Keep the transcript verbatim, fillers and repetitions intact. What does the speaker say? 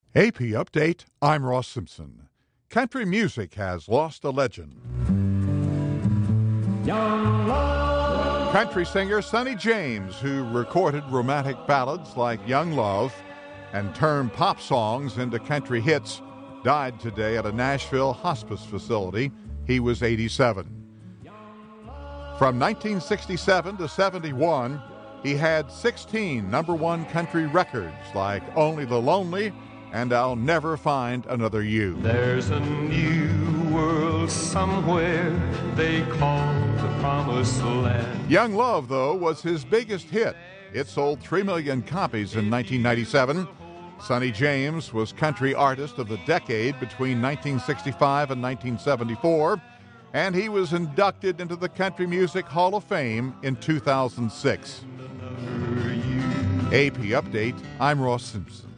A P Update, I'm Ross Simpson. Country music has lost a legend. Young Love. Country singer Sonny James, who recorded romantic ballads like Young Love and turned pop songs into country hits, died today at a Nashville hospice facility. He was eighty-seven. From nineteen sixty-seven to seventy-one, he had sixteen number one country records like Only the Lonely and I'll Never Find Another You. There's a new world somewhere they call the Promised Land. Young Love, though, was his biggest hit. It sold three million copies in nineteen ninety-seven. Sonny James was Country Artist of the Decade between nineteen sixty-five and nineteen seventy-four, and he was inducted into the Country Music Hall of Fame in two thousand six. A P Update, I'm Ross Simpson.